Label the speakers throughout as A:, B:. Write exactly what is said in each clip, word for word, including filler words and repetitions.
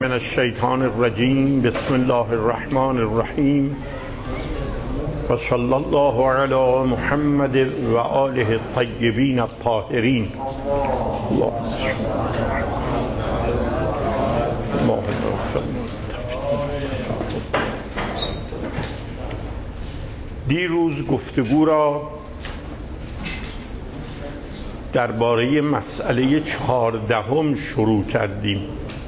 A: من الشیطان الرجیم. بسم الله الرحمن الرحیم و صلی الله علی محمد و آله الطیبین الطاهرین. دیروز گفتگو را درباره مسئله چهاردهم شروع کردیم.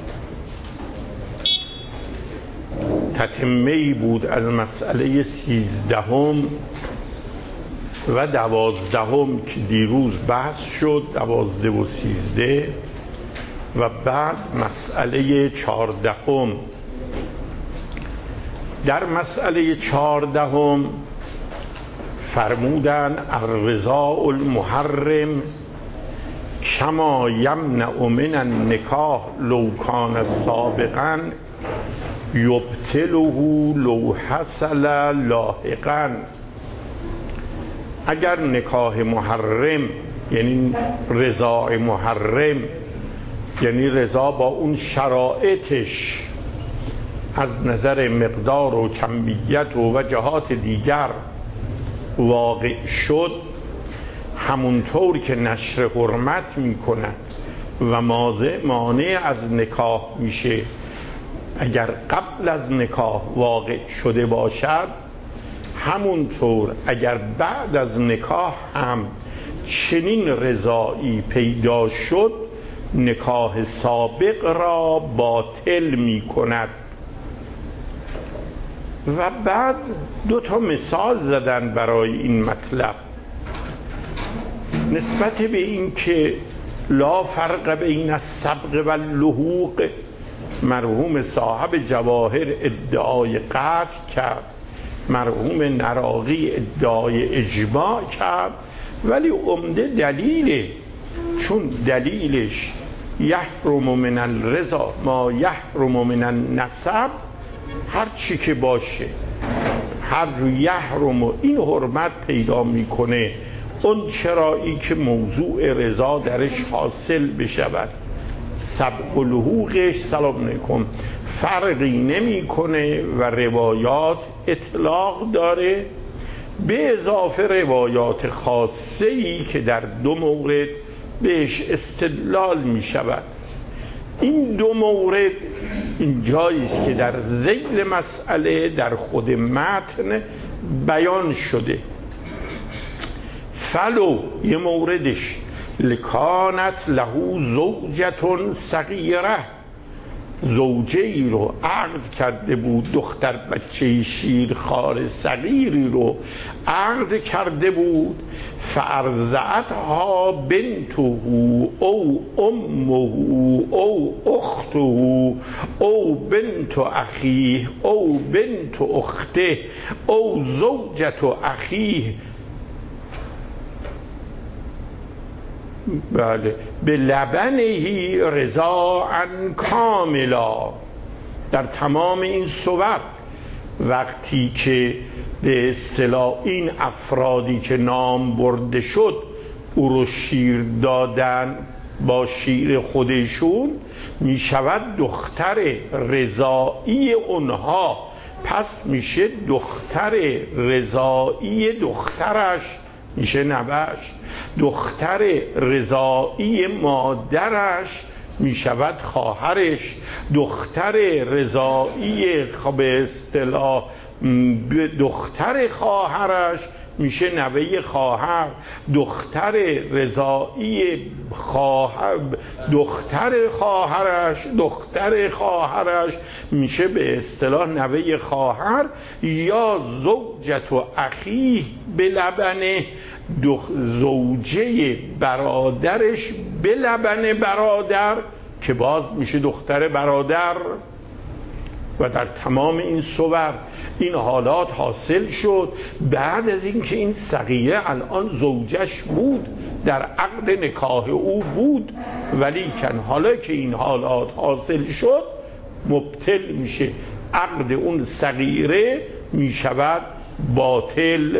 A: تتمه‌ای بود از مسئله سیزدهم و دوازدهم که دیروز بحث شد، دوازده و سیزده، و بعد مسئله چهاردهم. در مسئله چهاردهم فرمودن الرضاء المحرم کما یمنع من النکاح لو کان سابقا یبطله لو حصل لاحقا. اگر نکاح محرم یعنی رضا محرم، یعنی رضا با اون شرایطش از نظر مقدار و کمیت و وجهات دیگر واقع شد، همونطور که نشر حرمت میکنن و مانع از نکاح میشه اگر قبل از نکاح واقع شده باشد، همونطور اگر بعد از نکاح هم چنین رضایی پیدا شد نکاح سابق را باطل می کند. و بعد دو تا مثال زدن برای این مطلب نسبت به این که لا فرق بین السبق و اللحوق. مرحوم صاحب جواهر ادعای قطع کرد، مرحوم نراقی ادعای اجماع کرد، ولی عمده دلیله، چون دلیلش یحرم من الرضا ما یحرم من النسب، هر چی که باشه هر جو یحرم و این حرمت پیدا میکنه اون چرایی که موضوع رضا درش حاصل بشود، سبق و لحوقش سلام علیکم فرقی نمیکنه و روایات اطلاق داره، به اضافه روایات خاصه‌ای که در دو مورد بهش استدلال می شود. این دو مورد این جاییست که در ذیل مسئله در خود متن بیان شده. فلو یه موردش لکانت له زوجتون صغیره، زوجه ای رو عقد کرده بود، دختر بچه شیرخوار صغیری رو عقد کرده بود، فارضعتها بنته او امه او اخته او بنت اخیه او بنت اخته او زوجت اخیه، بله، به لبنهی رضاء کاملا. در تمام این صور وقتی که به اصطلاح این افرادی که نام برده شد او رو شیر دادن با شیر خودشون، می شود دختر رضایی اونها، پس میشه دختر رضایی دخترش میشه نوش، دختر رضایی مادرش می شود خواهرش، دختر رضایی به اصطلاح دختر خواهرش میشه نوه خواهر، دختر رضایی خواهر دختر خواهرش دختر خواهرش میشه به اصطلاح نوه خواهر، یا زوجت و اخیه به لبنه، زوجه برادرش به لبن برادر که باز میشه دختر برادر. و در تمام این صور این حالات حاصل شد بعد از اینکه این صغیره الان زوجش بود، در عقد نکاح او بود، ولی کن حالا که این حالات حاصل شد مبطل میشه، عقد اون صغیره میشود باطل.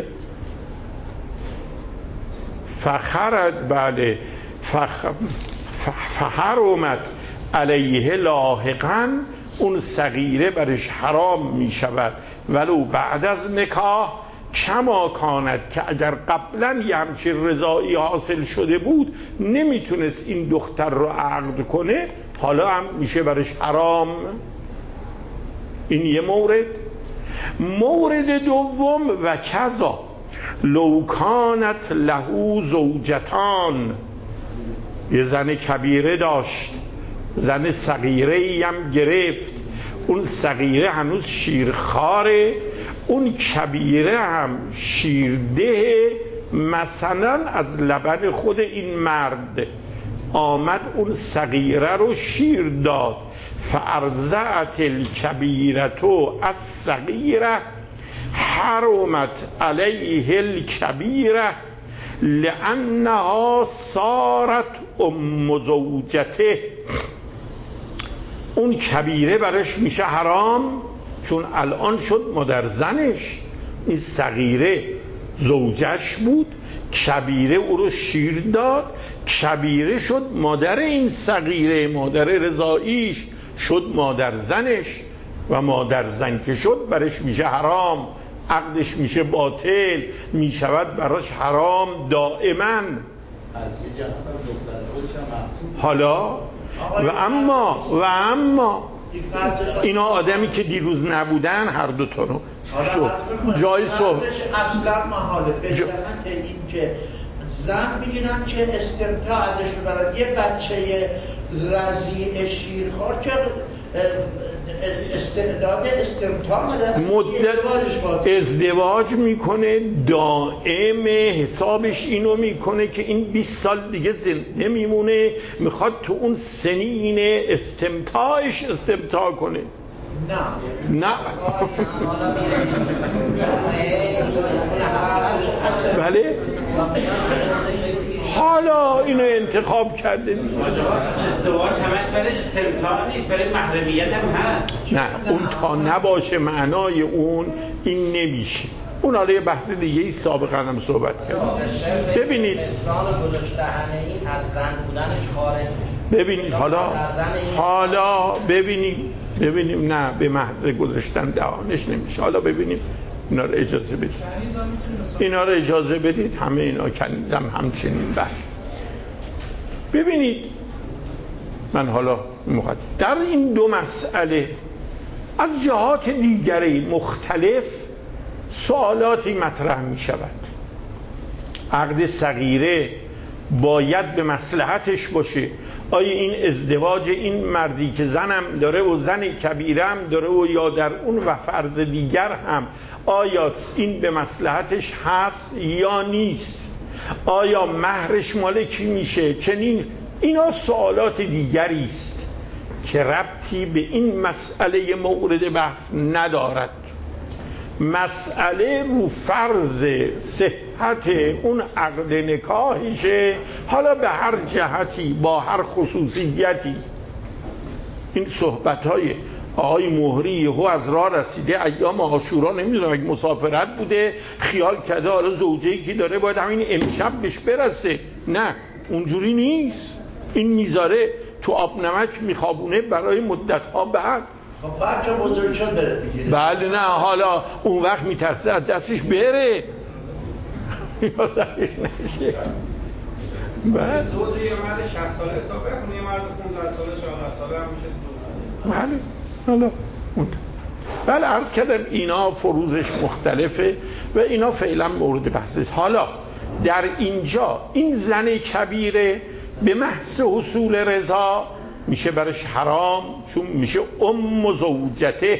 A: فخرد بله فخ فحرمت علیه لاحقا اون صغیره برش حرام می شود ولو بعد از نکاح، کما کاند که اگر قبلا یه همچین رضایی حاصل شده بود نمیتونست این دختر رو عقد کنه، حالا هم میشه برش حرام. این یه مورد. مورد دوم و کذا لو کانت له زوجتان، یه زن کبیره داشت، زن صغیره ای هم گرفت، اون صغیره هنوز شیرخواره، اون کبیره هم شیرده، مثلا از لبن خود این مرد آمد اون صغیره رو شیر داد، فارضعت الکبیرتو از صغیره حرمت علیه الکبیره لانها صارت ام زوجته. اون کبیره برش میشه حرام چون الان شد مادر زنش. این صغیره زوجش بود، کبیره او رو شیر داد، کبیره شد مادر این صغیره، مادر رضاییش شد مادر زنش، و مادر زن که شد برش میشه حرام، عقدش میشه باطل، میشود براش حرام دائما. حالا و اما و اما اینا آدمی که دیروز نبودن هر دو تا رو جای صحبت
B: اصلا محاله به جهت این که زن میگیرن که استمتاع ازش ببرن. یه بچه رضیع شیرخوار که استعداد استمتاع نداره،
A: مدت ازدواج میکنه دائم، حسابش اینو میکنه که این بیست سال دیگه زنده میمونه، میخواد تو اون سنین استمتاعش استمتاع کنه.
B: نه
A: نه بله حالا اینو انتخاب کرده دیگه.
C: ازدواج همش برای استمتاع نیست، برای محرمیت هم هست.
A: نه اون تا نباشه معنای اون این نمیشه. اون حالا یه بحث دیگه ای سابقا هم صحبت کرد. ببینید
D: اسلام گذاشتهنه این از زن بودنش خارج میشه.
A: ببینید حالا حالا ببینیم ببینیم نه به محض گذاشتن دهانش نمیشه. حالا ببینیم اینا رو اجازه بدید، اینا رو اجازه بدید، همه اینا کنیزم همچنین. بله ببینید من حالا مقدم در این دو مسئله از جهات دیگری مختلف سوالاتی مطرح می شود. عقد صغیره باید به مصلحتش باشه. آیا این ازدواج این مردی که زنم داره و زن کبیرم داره و یا در اون و فرض دیگر هم آیا این به مصلحتش هست یا نیست؟ آیا مهرش مال کی میشه؟ چنین اینا سوالات دیگری است که ربطی به این مسئله مورد بحث ندارد. مسئله رو فرض صحت اون عقد نکاحشه، حالا به هر جهتی با هر خصوصیتی. این صحبت‌های آقای مهری یهو از راه رسیده ایام عاشورا، نمیدونم اگه مسافرت بوده خیال کرده حالا زوجه‌ای که داره باید همین امشب بهش برسه. نه اونجوری نیست. این میذاره تو آب نمک میخوابونه برای مدت‌ها بعد.
B: خب بعد که بزرگ شد بره بگیره.
A: بله نه حالا اون وقت میترسه از دستش بره یا دستش نشه.
C: بعد زوجه یه مرد شصت ساله حساب کنه، یه مرد پانزده ساله چهارده ساله هم میشه.
A: بله حالا بله عرض کردم اینا فروزش مختلفه و اینا فعلا مورد بحث است. حالا در اینجا این زن کبیره به محض حصول رضا میشه برش حرام چون میشه ام زوجته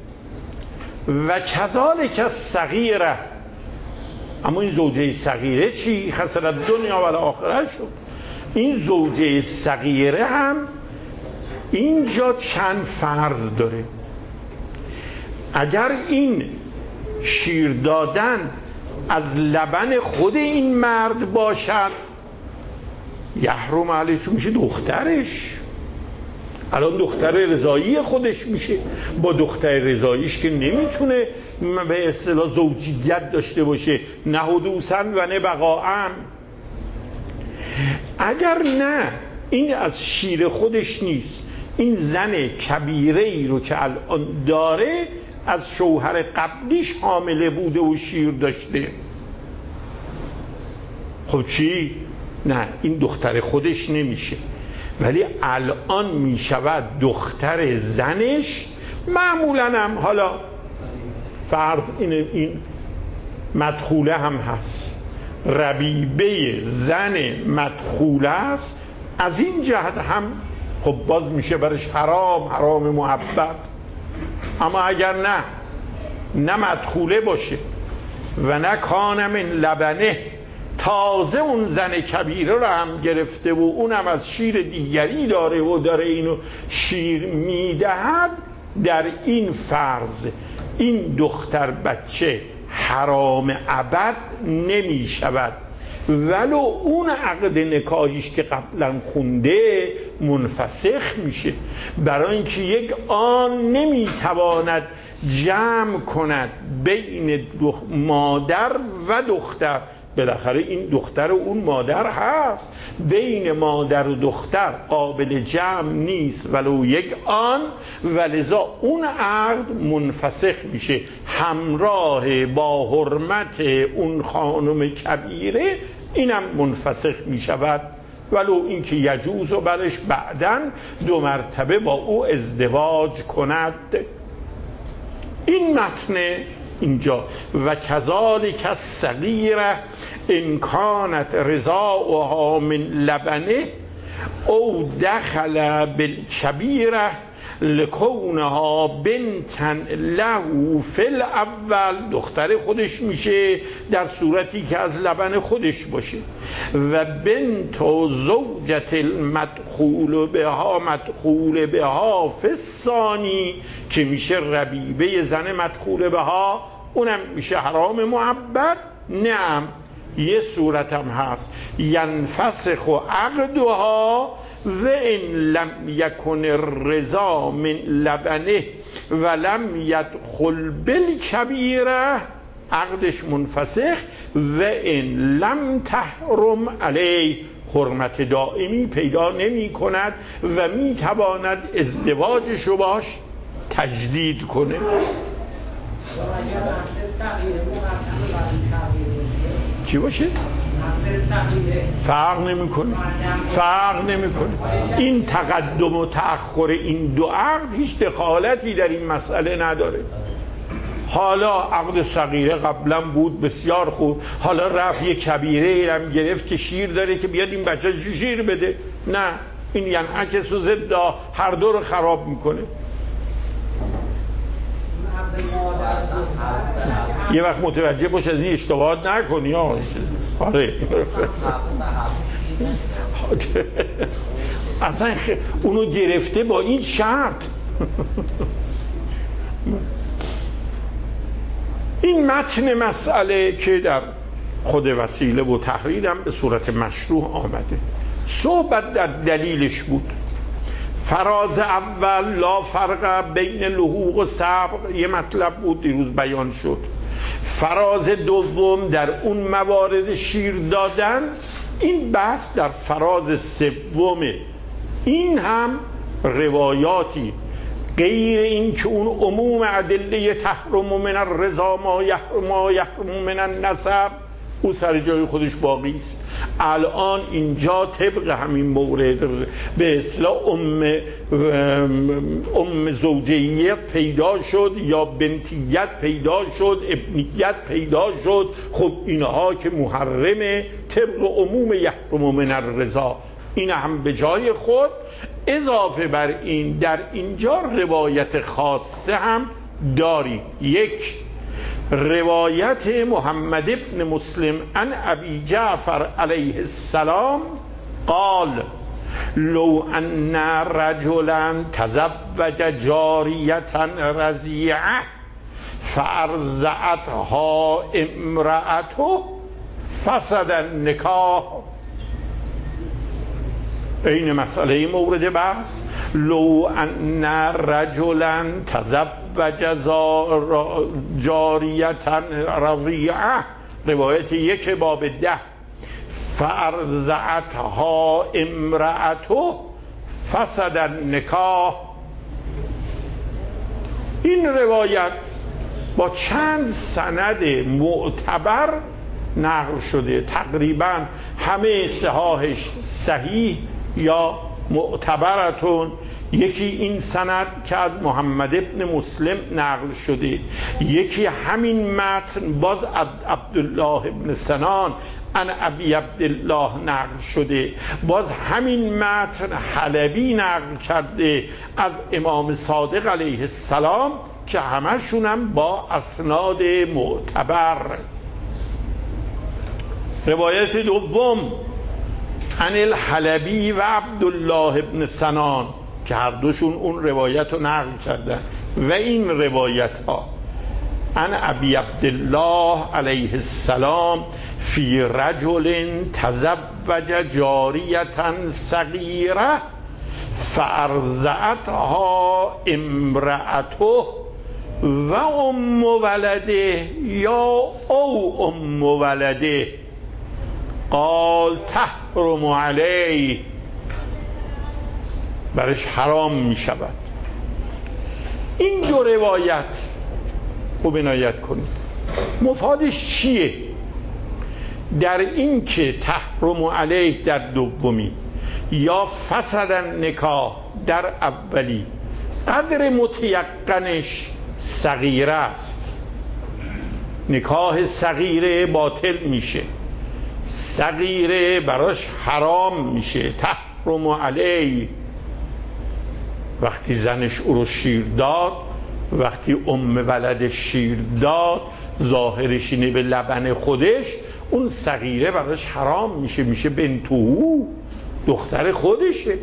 A: و کذالک الصغیره. اما این زوجه صغیره چی؟ خسر الدنیا و الاخره شد. این زوجه صغیره هم اینجا چند فرض داره. اگر این شیر دادن از لبن خود این مرد باشد یحرم علیه، چون میشه دخترش. الان دختر رضایی خودش میشه، با دختر رضاییش که نمیتونه به اصطلاح زوجیت داشته باشه، نه حدوثاً و نه بقاءً. اگر نه این از شیر خودش نیست، این زن کبیره ای رو که الان داره از شوهر قبلیش حامله بوده و شیر داشته. خب چی؟ نه، این دختر خودش نمیشه، ولی الان میشود دختر زنش. معمولا هم حالا فرض این این مدخوله هم هست، ربیبه زن مدخوله است، از این جهت هم خب باز میشه برش حرام، حرام محبت. اما اگر نه نه مدخوله باشه و نه کان من لبنه، تازه اون زن کبیره رو هم گرفته و اونم از شیر دیگری داره و داره اینو شیر میدهد، در این فرض این دختر بچه حرام ابد نمی شود، ولو اون عقد نکاحیش که قبلا خونده منفسخ میشه، برای اینکه یک آن نمیتواند جمع کند بین مادر و دختر. بالاخره این دختر و اون مادر هست، بین مادر و دختر قابل جمع نیست ولو یک آن، ولذا اون عقد منفسخ میشه همراه با حرمت اون خانم کبیره، اینم منفسخ میشود، ولو اینکه یجوز و برش بعداً دو مرتبه با او ازدواج کند. این متن اینجا و کذالک الصغیره ان کانت رضاؤها من لبنه او دخل بالکبیره لکونها بنتا له فی الاول، دختر خودش میشه در صورتی که از لبن خودش باشه، و بنت زوجت المدخول بها مدخول بها فی الثانی که میشه ربیبه زن مدخول بها، اونم میشه حرام محبت. نعم یه صورت هم هست ینفسخ عقدها و ان لم یکن الرضا من لبنه و لم یدخل بالکبیره، عقدش منفسخ و ان لم تحرم علیه، حرمت دائمی پیدا نمی کند و می تواند ازدواجش رو باش تجدید کنه. چی باشه؟ فرق نمیکنه، فرق نمیکنه. این تقدم و تأخر این دو عقد هیچ دخالتی در این مسئله نداره. حالا عقد صغیره قبلا بود بسیار خوب، حالا رفت یه کبیره ایرم گرفت که شیر داره که بیاد این بچه شیر بده، نه، این یعنی عکس و ضد هر دو رو خراب میکنه. یه وقت متوجه باش از این اشتباهات نکنی ها. آره اصلا اونو گرفته با این شرط. این متن مسئله که در خود وسیله و تحریرم به صورت مشروع آمده، صحبت در دلیلش بود. فراز اول لا فرق بین لحوق و سبق یه مطلب بود دیروز بیان شد. فراز دوم در اون موارد شیر دادن، این بحث در فراز سومه. این هم روایاتی غیر این که اون عموم ادله تحرم من الرضا ما یحرم من النسب او سر جای خودش باقی است. الان اینجا طبق همین مورد به اصطلاح ام ام زوجیت پیدا شد یا بنتیت پیدا شد، ابنیت پیدا شد. خب اینها که محرمه طبق عموم یحرم من الرضا، این هم به جای خود. اضافه بر این در اینجا روایت خاصه هم داریم. یک، روایت محمد ابن مسلم عن ابی جعفر علیه السلام قال لو ان رجلا تزوج جاریه رضیعه فارضعتها امرأته فسد النکاح. این مسئله مورد بحث. لو ان رجلا تزوج جاریه رضیعه، روایت یک باب ده، فارضعتها امرأته فسد النکاح. این روایت با چند سند معتبر نقل شده، تقریبا همه صحاحش صحیح یا معتبرتون. یکی این سند که از محمد ابن مسلم نقل شده، یکی همین متن باز عبدالله ابن سنان عن ابی عبدالله نقل شده، باز همین متن حلبی نقل کرده از امام صادق علیه السلام که همشونم با اسناد معتبر. روایت دوم عن الحلبی و عبدالله ابن سنان که هر دوشون اون روایت رو نقل کردن و این روایت ها عن ابی عبدالله علیه السلام فی رجل تزوج جاریتا صغیره فارضعتها امرأته و ام ولده یا او ام ولده قال تحرم علیه، برش حرام می شود. این دو روایت خوب عنایت کنید مفادش چیه؟ در این که تحرم علیه در دومی یا فسد نکاح در اولی قدر متیقنش صغیره است، نکاح صغیره باطل میشه، صغیره براش حرام میشه. تحرم علیه وقتی زنش او رو شیر داد، وقتی ام ولدش شیر داد، ظاهرش اینه به لبن خودش، اون صغیره براش حرام میشه، میشه بنتوهو، دختر خودشه.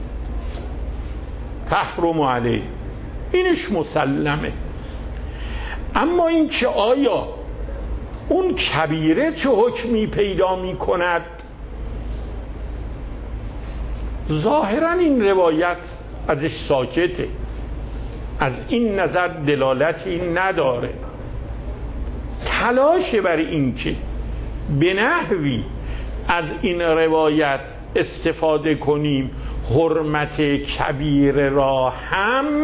A: تحرم علیه اینش مسلمه. اما این که آیا اون کبیره چه حکمی پیدا می کند؟ ظاهرا این روایت ازش ساکته، از این نظر دلالتی نداره. تلاش بر این که به نحوی از این روایت استفاده کنیم حرمت کبیره را هم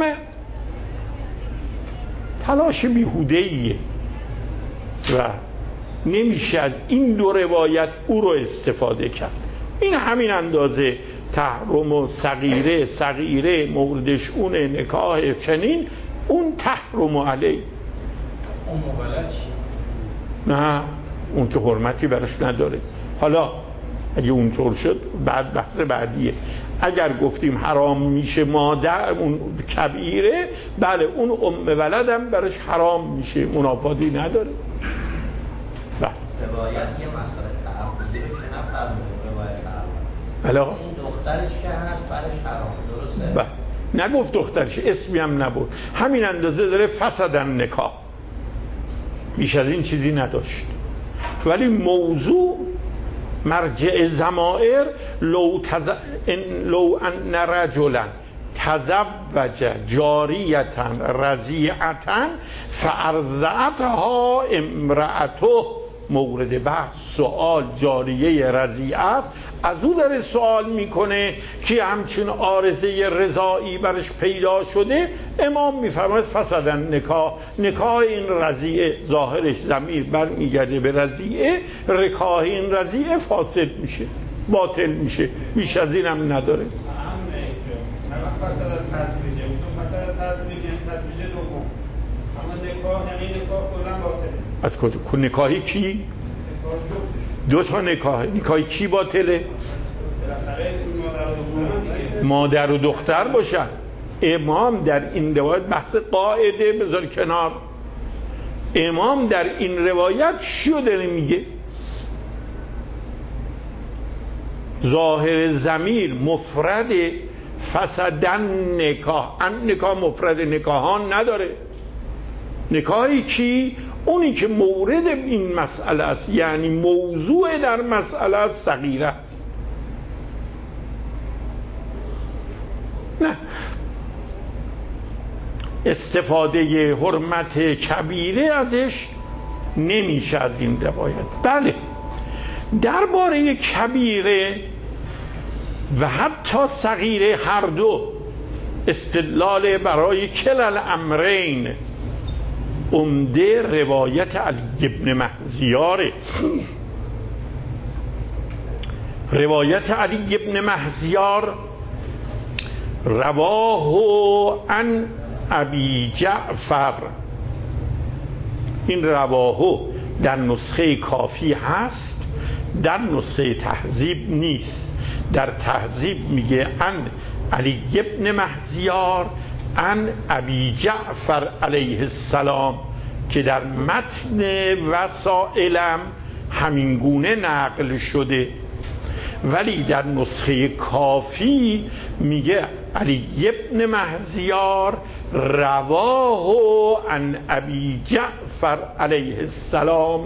A: تلاش بیهوده‌ایه و نمیشه از این دو روایت او رو استفاده کرد. این همین اندازه تحرم و صغیره، صغیره موردش اون نکاح چنین، اون تحرم علیه.
C: اون ولد چی؟
A: نه اون که حرمتی براش نداره. حالا اگه اونطور شد بعد بحث بعدیه. اگر گفتیم حرام میشه مادر اون کبیره، بله اون ام ولدم براش حرام میشه، منافاتی نداره. بله
D: روایت یه مسئله تعبدی رو که نفرمونه روایت اول.
A: بله
D: این دخترش که هست برش حرام، درسته؟
A: بله نگفت دخترش، اسمی هم نبود، همین اندازه داره فسدن نکاح، بیش از این چیزی نداشت. ولی موضوع مرجع ضمائر لو, تز... ان... لو ان رجلا تزوج جاریتا رضیعتا فارضعتها امرأته، مورد بحث سوال جاریه رضیعه است. از او داره سوال میکنه که همچین عارضه رضاعی برش پیدا شده. امام میفرماید فسدن نکاح، نکاح این رضیعه ظاهرش ضمیر برمیگرده به رضیعه، نکاح این رضیعه فاسد میشه، باطل میشه، بیش از این هم نداره.
C: فسد تزویجه، فسد تزویجه تزویجه دوم، اما نکاح یعنی نکاح کلا باطله.
A: از کجا؟ نکاحی کی؟ دو تا نکاح. نکاحی کی باطله؟ مادر و دختر باشن. امام در این روایت بحث قاعده بذار کنار، امام در این روایت چیو داره میگه؟ ظاهر ضمیر مفرد فسدن نکاح، ان نکاح مفرد نکاحان نداره. نکاحی کی؟ اونی که مورد این مسئله است، یعنی موضوع در مسئله است، صغیره است. نه استفاده حرمت کبیره ازش نمیشه از این روایت. بله درباره کبیره و حتی صغیره هر دو استدلال برای کلال امرین. عمده روایت علی بن مهزیاره. روایت علی بن مهزیار رواه عن ابی جعفر، این رواه در نسخه کافی هست، در نسخه تهذیب نیست. در تهذیب میگه عن علی بن مهزیار عن ابی جعفر علیه السلام، که در متن وسائلم همینگونه نقل شده، ولی در نسخه کافی میگه علی بن مهزیار رواه عن ابی جعفر علیه السلام.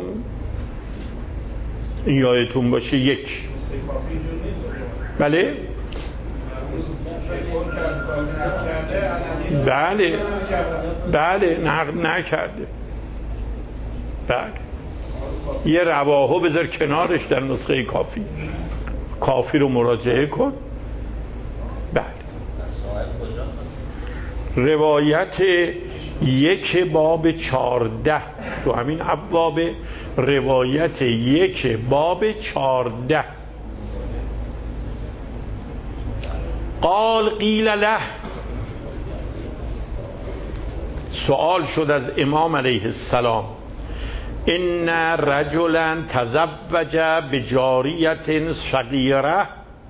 A: این یادتون باشه. یک بله بله بله نقل نکرده. بله یه رواهو بذار کنارش در نسخه کافی، کافی رو مراجعه کن. بله روایت یک باب چارده تو همین ابواب، روایت یک باب چارده. قال قیل له، سوال شد از امام علیه السلام، ان رجلا تزوج بجاریة صغیره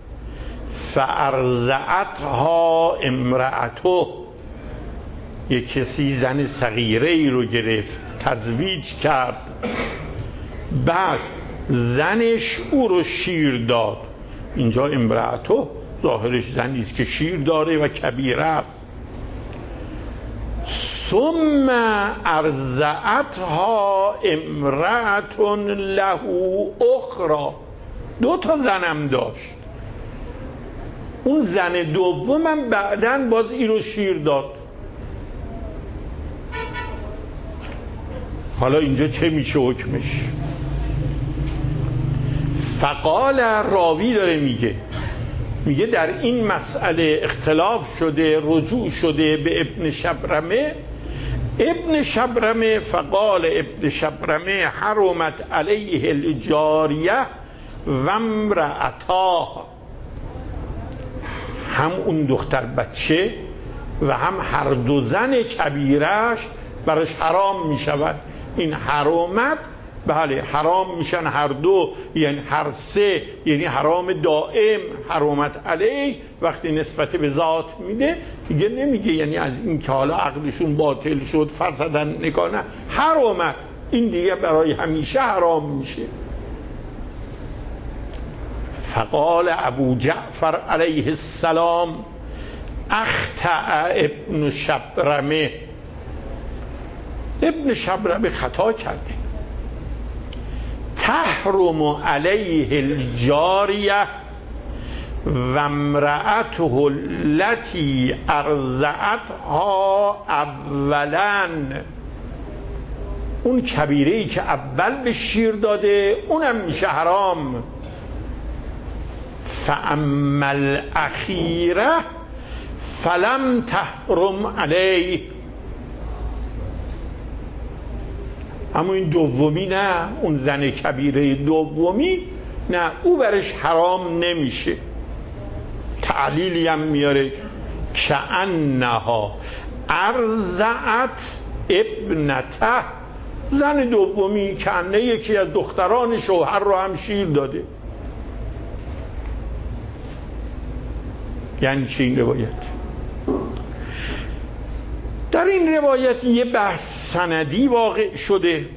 A: فارضعتها امرأته. یک کسی زن صغیره ای رو گرفت، تزویج کرد، بعد زنش او رو شیر داد. اینجا امرأته ظاهرش زنی است که شیر داره و کبیره است. ثم ارضعتها امرأة له اخرى، دو تا زنم داشت، اون زن دومم بعدن باز این رو شیر داد. حالا اینجا چه میشه حکمش؟ فقال، راوی داره میگه میگه در این مسئله اختلاف شده، رجوع شده به ابن شبرمه. ابن شبرمه فقال ابن شبرمه حرمت علیه الجاریه و امرأتاه، هم اون دختر بچه و هم هر دو زن کبیرش برش حرام می شود. این حرامت بله حرام میشن هر دو، یعنی هر سه، یعنی حرام دائم. حرامت علیه وقتی نسبت به ذات میده دیگه نمیگه یعنی از این که حالا عقلشون باطل شد فسدن نگاه، نه، حرامت این دیگه برای همیشه حرام میشه. فقال ابو جعفر علیه السلام اخطأ ابن شبرمه، ابن شبرمه خطا کرده. تحرم علیه الجاریه و امرأته التي ارضعتها اولا، اون کبیره‌ای که اول به شیر داده اونم میشه حرام. فاما الاخیره فلم تحرم علیه، اما این دومی نه، اون زن کبیره دومی نه، او برش حرام نمیشه. تعلیلی هم میاره که انها ارضعت ابنته، زن دومی که انه یکی از دختران شوهر رو هم شیر داده. یعنی چه این روایت؟ در این روایت یه بحث سندی واقع شده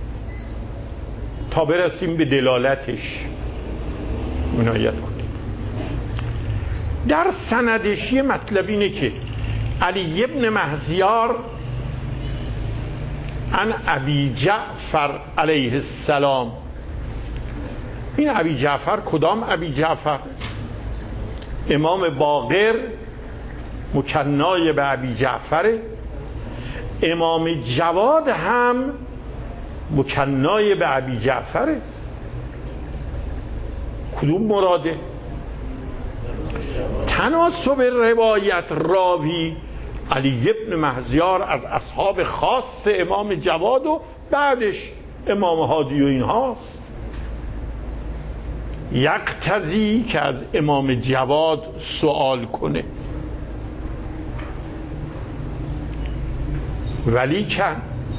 A: تا برسیم به دلالتش. عنایت کنید. در سندش یه مطلب اینه که علی بن مهزیار عن ابی جعفر علیه السلام، این ابی جعفر کدام ابی جعفر؟ امام باقر مکنای به ابی جعفره، امام جواد هم مکنای به ابی جعفره. کدوم مراده؟ تناسب روایت راوی علی ابن مهزیار از اصحاب خاص امام جواد و بعدش امام هادی و این هاست. یقتضی که از امام جواد سوال کنه، ولی کن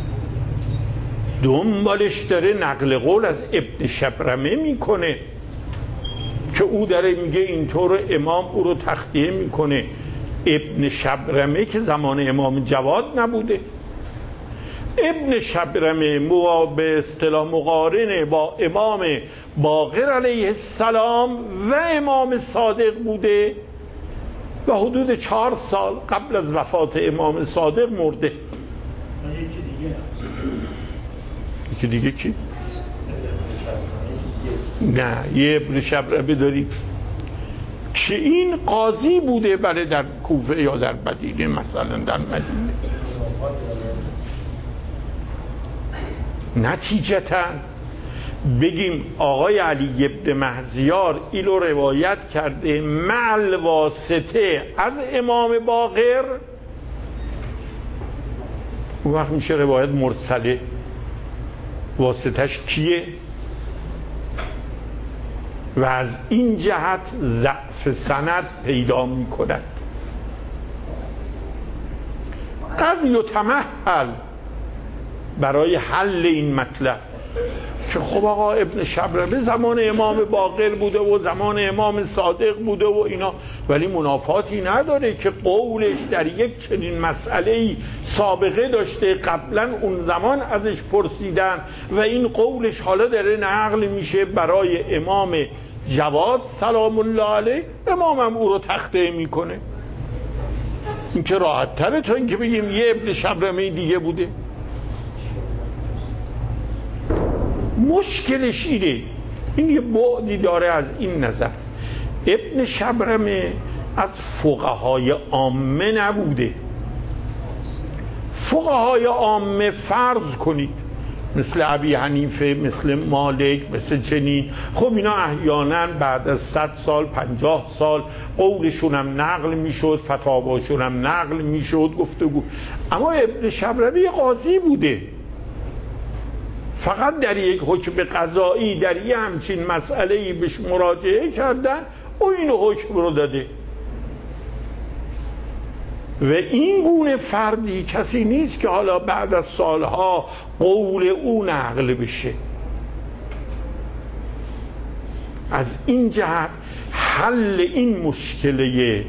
A: دنبالش داره نقل قول از ابن شبرمه میکنه که او داره میگه اینطور امام او رو تخطیه میکنه. ابن شبرمه که زمان امام جواد نبوده. ابن شبرمه به اصطلاح مقارنه با امام باقر علیه السلام و امام صادق بوده و حدود چهار سال قبل از وفات امام صادق مرده. یکی دیگه کی؟ نه، یه ابن شبرمه داریم که این قاضی بوده، بله، در کوفه یا در مدینه، مثلا در مدینه. نتیجتاً بگیم آقای علی ابن مهزیار اینو روایت کرده مع واسطه از امام باقر، اون وقت میشه روایت مرسله. واسطش کیه؟ و از این جهت ضعف سند پیدا می کند. قد یتمهل برای حل این مطلب که خب آقا ابن شبرمه زمان امام باقر بوده و زمان امام صادق بوده و اینا، ولی منافاتی نداره که قولش در یک چنین مسئله‌ای سابقه داشته، قبلا اون زمان ازش پرسیدن و این قولش حالا داره نقل میشه برای امام جواد سلام الله علیه، امامم او رو تخطیه میکنه. این که راحت تره تا اینکه بگیم یه ابن شبرمه دیگه بوده. مشکلش اینه، این یه بعدی داره از این نظر. ابن شبرمه از فقهای عامه نبوده. فقهای عامه فرض کنید مثل ابی حنیفه، مثل مالک، مثل چنین، خب اینا احیانا بعد از صد سال، پنجاه سال قولشون هم نقل میشد، فتاواشون هم نقل میشد، گفتگو. اما ابن شبرمه قاضی بوده، فقط در یک حکم قضایی در یه همچین مسئله‌ای بهش مراجعه کردن، او اینو حکم رو داده. و این گونه فردی کسی نیست که حالا بعد از سالها قول او نقل بشه. از این جهت حل این مشکله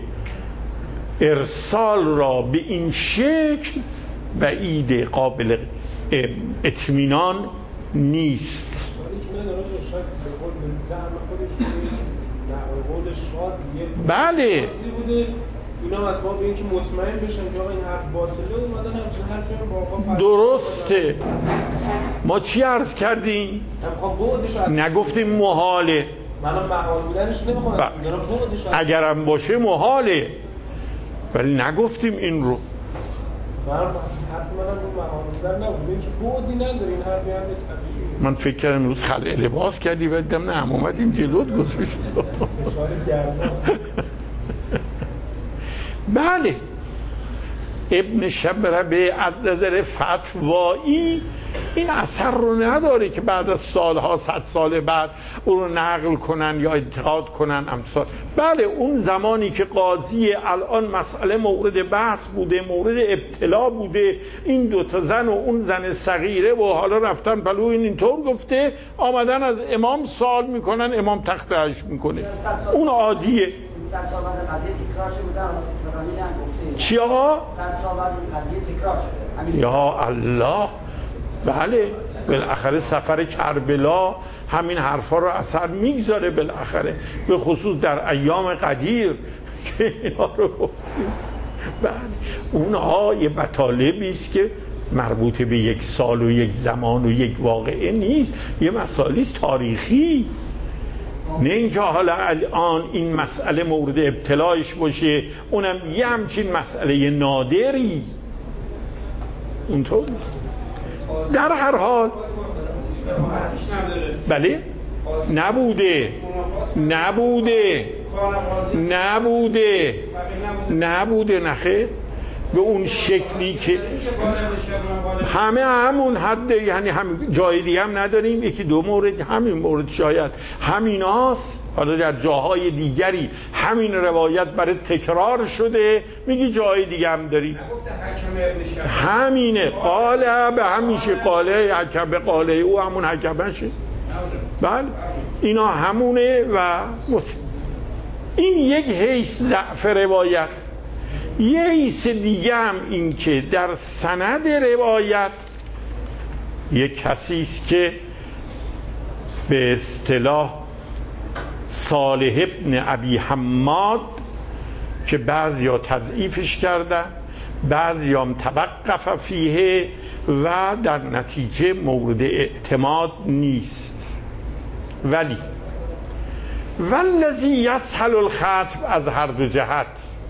A: ارسال را به این شکل بعید، قابل اطمینان نیست. بله،
E: اینا از باب اینکه مطمئن بشن که آقا این حرف باطله اومدن همچین حرفی رو با آقا
A: درسته. ما چی عرض کردیم؟ نگفتیم محاله.
E: منم محال بودنش نمیخوام ب...
A: اگرم باشه محاله، ولی نگفتیم این رو.
E: منم حرف منم رو محال بودن نبود، اینکه بعدی نداره این حرفی هم طبیعیه.
A: من فکر کردم امروز خلع لباس کردی و دیدم نه، اومدیم جلوت گذاشت. بله، ابن شبرمه از نظر فتوایی این اثر رو نداره که بعد از سالها، صد سال بعد اون رو نقل کنن یا انتقاد کنن امثال. بله، اون زمانی که قاضی، الان مسئله مورد بحث بوده، مورد ابتلا بوده، این دوتا زن و اون زن صغیره و حالا رفتن پلو این اینطور گفته، آمدن از امام سوال میکنن، امام تخطیهش میکنه، اون عادیه.
F: صد سال بعد قضیه تکرار شده بوده، هم گفته
A: چی آقا؟
F: صد سال بعد این قضیه تکرار شده.
A: یا الله، بله، بالاخره سفر کربلا همین حرفا رو اثر میگذاره بالاخره، به خصوص در ایام قدیر که اینا رو گفتیم. بله، اونها یه مطالبی است که مربوط به یک سال و یک زمان و یک واقعه نیست، یه مسائل تاریخی، نه اینکه حالا الان این مسئله مورد ابتلایش باشه، اونم یه همچین مسئله نادری، اونطور نیست. در هر حال بله، نبوده نبوده نبوده نبوده نخه به اون شکلی که همه همون حد، یعنی همین جای دیگه هم نداریم، یکی دو مورد همین مورد شاید همیناست. حالا در جاهای دیگری همین روایت برای تکرار شده، میگی جای دیگه هم داریم همینه. قاله به همیشه قاله حکم به قاله او همون حکمشه. بله اینا همونه و مت... این یک حیث ضعف روایت. یه حیث دیگه هم این که در سند روایت یک کسی است که به اصطلاح صالح ابن ابی حماد که بعضیا تضعیفش کردن، بعضیا هم توقف فیه و در نتیجه مورد اعتماد نیست. ولی والذی یسهل الخطب از هر دو جهت،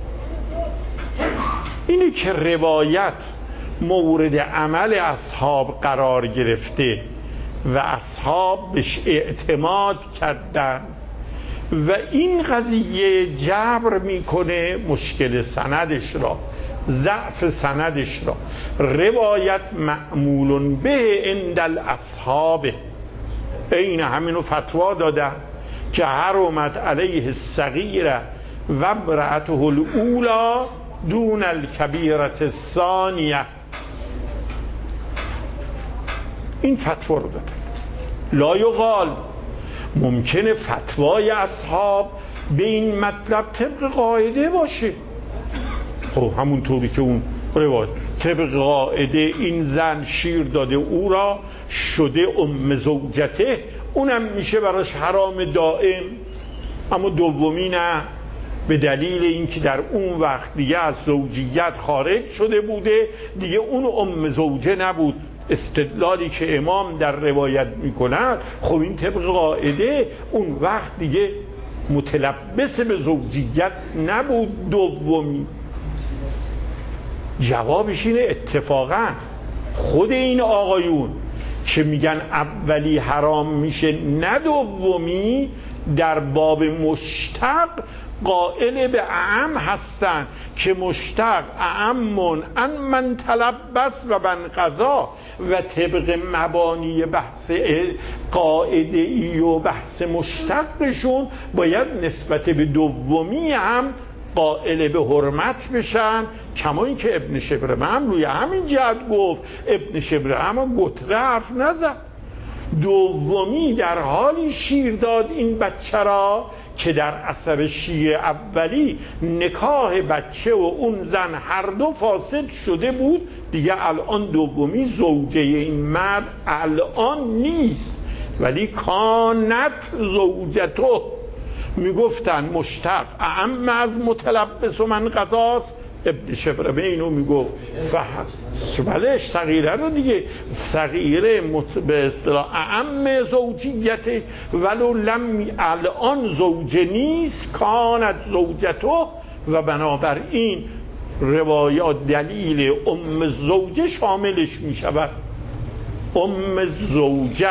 A: اینی که روایت مورد عمل اصحاب قرار گرفته و اصحاب بهش اعتماد کردن و این قضیه جبر میکنه مشکل سندش را، ضعف سندش را. روایت معمول به عند الاصحاب، این همینو فتوا دادن که حرمت علیه الصغیره و امرأته الاولی دون الکبیرة الثانیه. این فتوا رو دادن. لا یقال، ممکنه فتوای اصحاب به این مطلب طبق قاعده باشه. خب همونطوری که اون روایت طبق قاعده این زن شیر داده او را شده ام زوجته، اونم میشه براش حرام دائم. اما دومی نه، به دلیل اینکه در اون وقت دیگه از زوجیت خارج شده بوده، دیگه اون ام زوجه نبود. استدلالی که امام در روایت میکند خب این طبق قاعده اون وقت دیگه متلبس به زوجیت نبود دومی. جوابش اینه اتفاقا خود این آقایون که میگن اولی حرام میشه نه دومی، در باب مشتق قائل به اعم هستن که مشتق اعمون ان من تلبس و من قضا، و طبق مبانی بحث قاعده ای و بحث مشتقشون باید نسبت به دومی هم قائل به حرمت بشن. کما این که ابن شبرمه هم روی همین جهت گفت. ابن شبرمه هم گتره حرف نزد. دومی در حالی شیر داد این بچه را که در اثر شیر اولی نکاح بچه و اون زن هر دو فاسد شده بود. دیگه الان دومی زوجه این مرد الان نیست، ولی کانت زوجتو. میگفتن مشتق اعم از متلبس و من قضاست. ابن شبرمه اینو میگفت فهم بله صغیره رو دیگه، صغیره به اصطلاح اعم زوجیته ولو لم الان زوجه نیست کانت زوجتو، و بنابراین روایات دلیل ام زوجه شاملش میشود. ام زوجه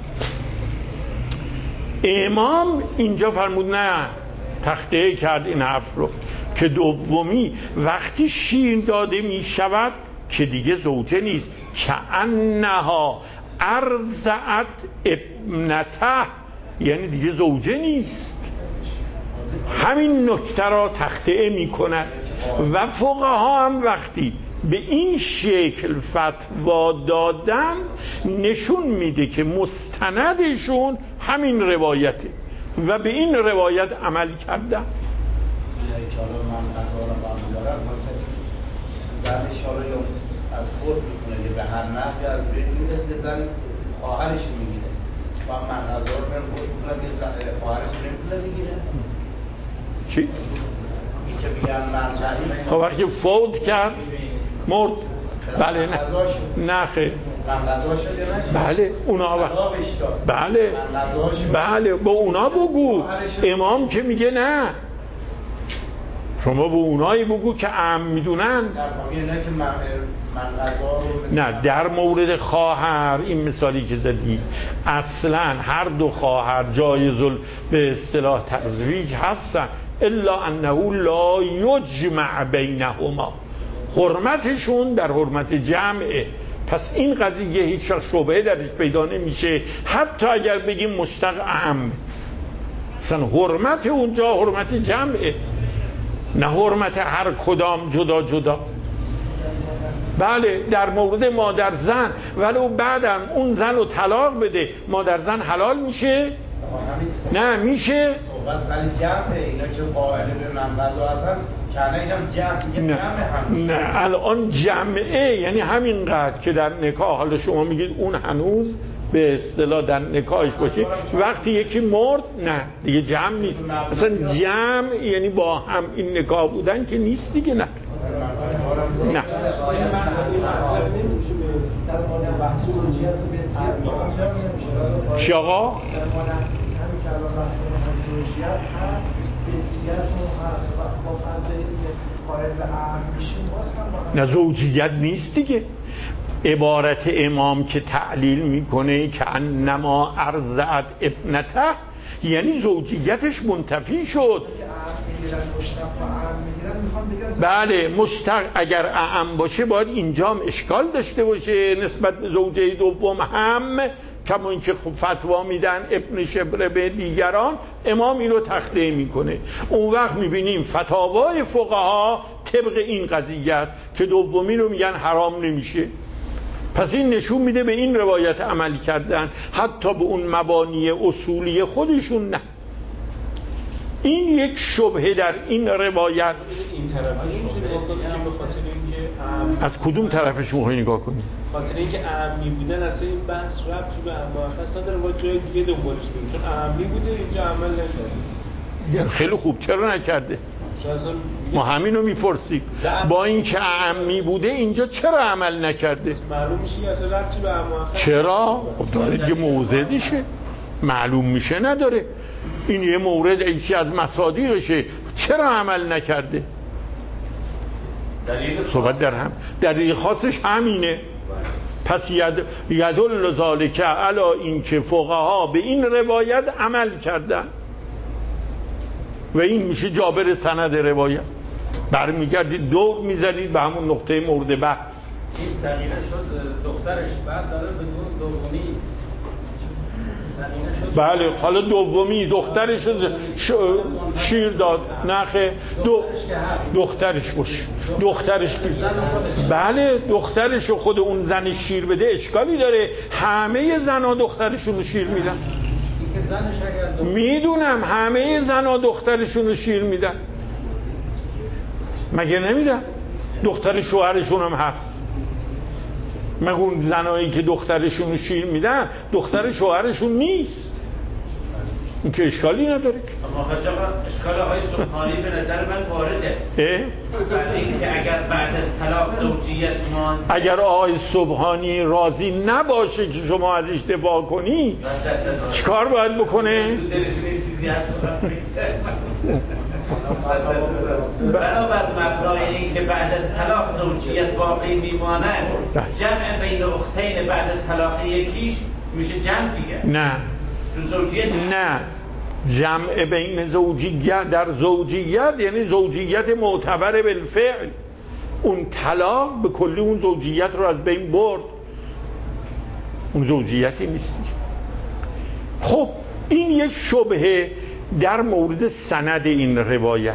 A: امام اینجا فرمود نه، تخطئه کرد این حرف رو که دومی وقتی شیر داده می شود که دیگه زوجه نیست. که انها ارضعت ابنته، یعنی دیگه زوجه نیست. همین نکته را تخطئه می کند و فقها هم وقتی به این شکل فتوا دادن نشون میده که مستندشون همین روایته و به این روایت عمل کردن.
D: چالا من غذا رو قبول دارم، ما کسی زنش حالا یا از خود میکنه یا به هر نحوی از بین میره، زن خواهرش میگیره و من غذا رو من خود میکنه که خواهرش نمیتونه بگیره.
A: چی؟
D: این که میگن مرجعی
A: خب وقتی فوت کرد مرد، بله نه نه خیر
D: من غذا شد یا نشد؟
A: بله اونا وقت بله بله با اونا بگو. امام که میگه نه، شما به اونایی بگو که ام میدونن. نه در مورد خواهر این مثالی که زدی اصلا هر دو خواهر جایز به اصطلاح تزویج هستن. الا انه لا یجمع بینهما، حرمتشون در حرمت جمعه. پس این قضیه هیچ شبهه درش پیدا نمیشه، حتی اگر بگیم مشتق اعم. مثلا حرمت اونجا حرمت جمعه، نه حرمت هر کدام جدا جدا. بله در مورد مادر زن، ولو بعدم اون زن رو طلاق بده، مادر زن حلال میشه؟ نه میشه؟
D: صحبت سر جمعه، اینا که قائل به منقضا هستن کنه هم جمع میگه
A: نه.
D: جمع
A: نه الان جمعه یعنی همینقدر که در نکاح، حالا شما میگید اون هنوز به اصطلاح در نکاحش باشه، وقتی یکی مرد نه دیگه جمع نیست. اصلا جمع یعنی با هم این نکاح بودن که نیست دیگه. نه نه چی آقا؟ نه زوجیت نیست دیگه. عبارت امام که تعلیل میکنه که انما ارضعت ابنته، یعنی زوجیتش منتفی شد. بله مشتق اگر اعم باشه باید اینجا هم اشکال داشته باشه نسبت به زوجه دوم هم، کما اینکه خب فتوا میدن ابن شبر به دیگران، امام اینو تخطئه میکنه. اون وقت میبینیم فتاوای فقها طبق این قضیه است که دومی رو میگن حرام نمیشه. پس این نشون میده به این روایت عمل کردن، حتی به اون مبانی اصولی خودشون نه. این یک شبهه در این روایت.
E: این طرفش نگاه کنید که به خاطر اینکه
A: از کدوم طرفش میخوای نگاه کنید؟
E: خاطر اینکه اهمی بودن اصلا این بحث ربطی به مؤخص نداره، با جای دیگه دنبالش بریم، چون اهمی بوده اینجا عمل نکرده.
A: یعنی خیلی خوب چرا نکرده؟ ما همینو میپرسیم، با این که اهمی بوده اینجا چرا عمل نکرده؟
E: معلوم میشه که اصلا ربطی به مؤخص.
A: چرا؟ خب داره دیگه موضعشه، معلوم میشه نداره. این یه مورد یکی از مصادیقشه، چرا عمل نکرده؟ صحبت در هم دلیل خاصش همینه. پس ید یدل ذالک علی این که فقها به این روایت عمل کردن و این میشه جابر سند روایت. برمیگردید دور میزنید به همون نقطه مورد بحث.
D: این صغیره شد دخترش، بعد داره به دومی
A: بله حالا دومی دخترش شیر داد، نخه دو دخترش باشه، دخترش بله دخترش خود اون زن شیر بده اشکالی داره؟ همه زنها دخترشون رو شیر میدن. میدونم همه زنها دخترشون رو شیر میدن، مگه نمیدن؟ دختر شوهرشون هم هست. مگه اون زنایی که دخترشون رو شیر میدن دختر شوهرشون نیست؟ این که اشکالی نداره.
G: اما خجا اشکال آقای سبحانی به نظر من وارده.
A: اه؟
G: برای اینکه اگر بعد از طلاق زوجیت مان،
A: اگر آقای سبحانی راضی نباشه که شما ازش دفاع کنی چیکار باید بکنه؟
G: بنابر مبنای این که بعد از طلاق زوجیت باقی میماند، جمع بین اختین بعد از طلاق یکیش میشه جمع دیگه.
A: نه
G: زوجیت
A: نه، جمع بین زوجیت در زوجیت یعنی زوجیت معتبر بالفعل. اون طلاق به کلی اون زوجیت رو از بین برد، اون زوجیتی نیست. خب این یک شبهه در مورد سند این روایت.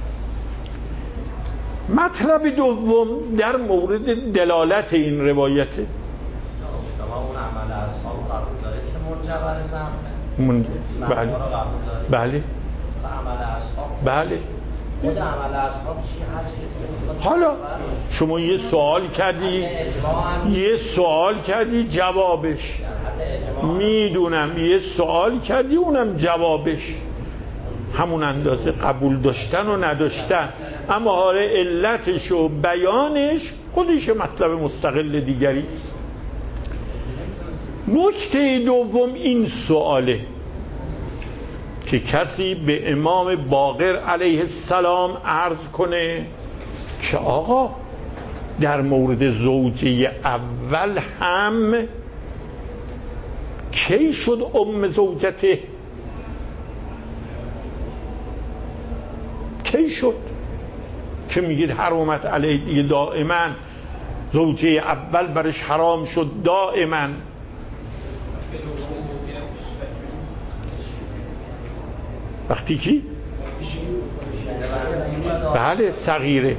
A: مطلب دوم در مورد دلالت این روایت.
D: شما اون عمل اصحاب قبول داره که مرجع زمه؟
A: من... بله بله
D: عمل اصحاب
A: بله
D: خود عمل اصحاب چی هست که
A: حالا شما یه سوال کردی یه سوال کردی جوابش میدونم، یه سوال کردی اونم جوابش همون اندازه قبول داشتن و نداشتن، اما حالا علتش و بیانش خودش مطلب مستقل دیگری است. نکته دوم این سواله که کسی به امام باقر علیه السلام عرض کنه که آقا در مورد زوجه اول هم کی شد ام زوجته؟ کی شد که میگید حرامت علیه دیگه دائما زوجه اول برش حرام شد دائما؟ وقتی کی؟ بله صغیره.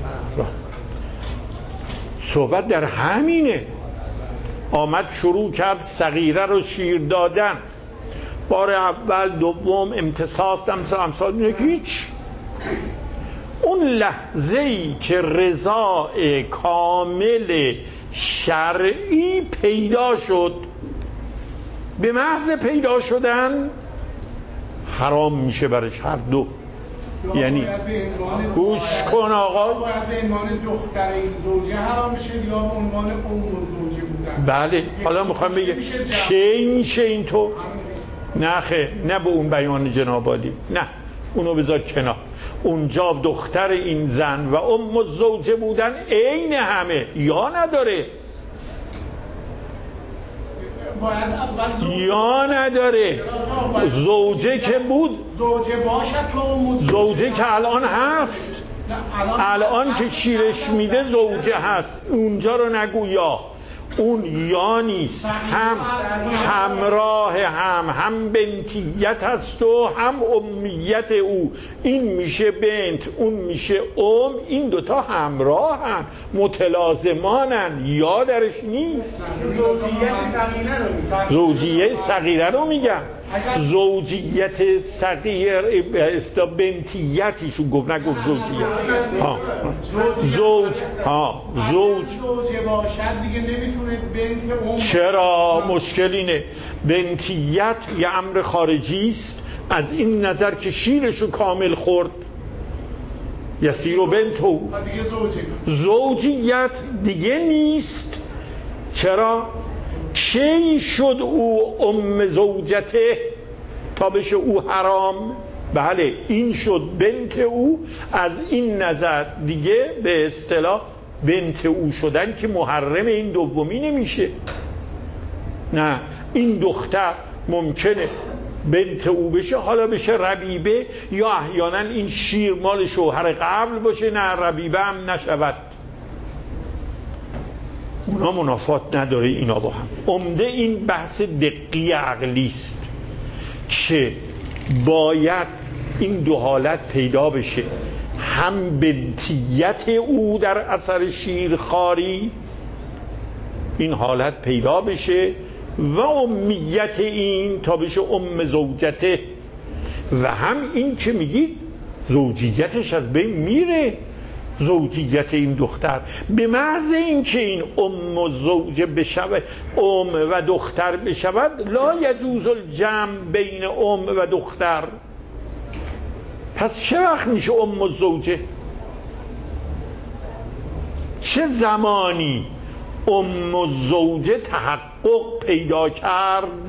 A: صحبت در همینه. آمد شروع کرد صغیره رو شیر دادن، بار اول دوم امتصاص امثال امثال میره که هیچ. اون لحظه‌ای که رضای کامل شرعی پیدا شد، به محض پیدا شدن حرام میشه برش هر دو. یعنی گوش کن آقا،
H: باید به عنوان دختر این زوجه حرام بشه یا به عنوان ام زوجه بودن؟
A: بله. حالا میخوام بگم چه میشه اینطور؟ نه خیر، نه به اون بیان جناب عالی، نه اونو بذار کنار. اونجا دختر این زن و ام الزوجه بودن عین همه، یا نداره؟ یا نداره؟ زوجه که بود،
H: زوجه باشد تو ام
A: زوجه که الان هست، الان که شیرش میده زوجه هست. اونجا رو نگو یا، اون یا نیست، هم همراه هم هم بنتیت هست و هم امیت او. این میشه بنت، اون میشه ام، این دوتا همراه هم متلازمانن، یا درش نیست. زوجیه صغیره رو میگم. زوجیت صغیر استا بنتیتیشو گفت، نگفت زوجیت. ها زوج، ها زوج
H: زوجه باشد دیگه نمیتونه بنت ام.
A: چرا؟ مشکل اینه بنتیت یه امر خارجی است، از این نظر که شیرشو کامل خورد یسیرو بنتو.
H: دیگه زوجه
A: زوجیت دیگه نیست. چرا؟ کی شد او ام زوجته تا بشه او حرام؟ بله این شد بنت او. از این نظر دیگه به اصطلاح بنت او شدن که محرم این دومی نمیشه. نه، این دختر ممکنه بنت او بشه، حالا بشه ربیبه، یا احیانا این شیر مال شوهر قبل باشه، نه ربیبه هم نشود. اونا منافات نداره اینا با هم. عمده این بحث دقی عقلی است که باید این دو حالت پیدا بشه، هم بنتیت او در اثر شیرخواری این حالت پیدا بشه و امیت این تا بشه ام زوجته، و هم این که میگید زوجیتش از بین میره. زوجیت این دختر به محض این که این ام و زوجه بشود، ام و دختر بشود، لا یجوز الجمع بین ام و دختر. پس چه وقت میشه ام و زوجه؟ چه زمانی ام و زوجه تحقق پیدا کرد؟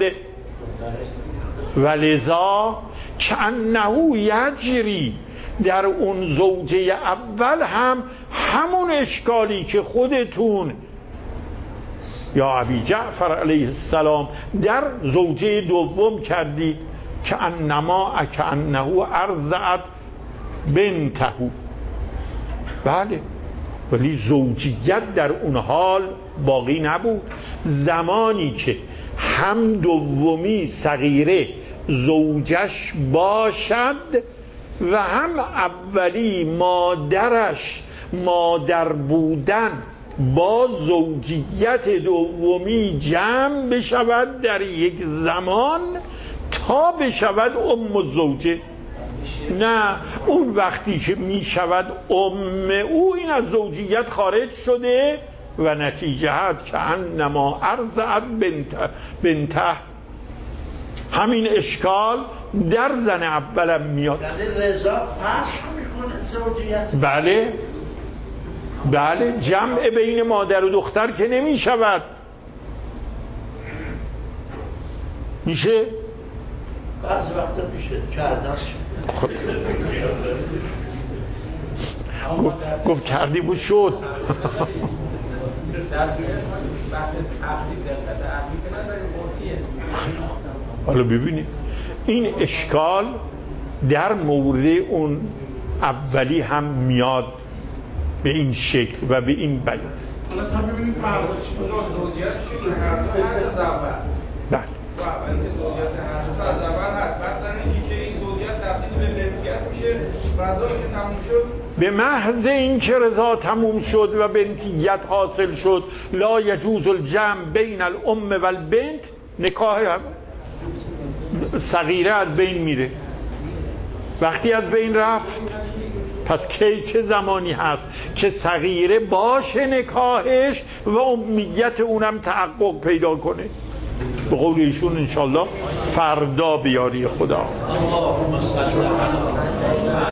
A: ولذا کأنه یجری، در اون زوجه اول هم همون اشکالی که خودتون یا ابی جعفر علیه السلام در زوجه دوم کردید، که انما کأنه ارضعت بنته. بله، ولی زوجیت در اون حال باقی نبود. زمانی که هم دومی صغیره زوجش باشد و هم اولی مادرش مادر بودن با زوجیت دومی جمع بشود در یک زمان تا بشود ام الزوجه. نه، اون وقتی که می شود ام او، این از زوجیت خارج شده و نتیجه هست که انما ارضعت بنته بنته. همین اشکال در زن اولم میاد.
B: یعنی رضا فسخ میکنه زوجیت؟
A: بله بله، جمع بین مادر و دختر که نمی شود. میشه؟
B: بعض وقتا میشه کردن.
A: خب گفت, گفت کردی بود شد. حالا ببینید این اشکال در مورد اون اولی هم میاد به این شکل و به این بیان.
H: حالا تا ببینیم فردا چی بود.
C: زوجیتشون که هر دو هست از اول.
A: بله.
C: و اول که زوجیت هر دو از اول هست. بس در اینکه که این زوجیت تبدیل به ملکیت میشه، رضا که تموم شد.
A: به محض این که رضا تموم شد و بنتیت حاصل شد، لا یجوز الجمع بین الام و البنت، نکاح صغیره از بین میره. وقتی از بین رفت، پس کی چه زمانی هست که صغیره باشه نکاحش و امیت اونم تحقق پیدا کنه؟ به قول ایشون انشالله فردا بیاری خدا.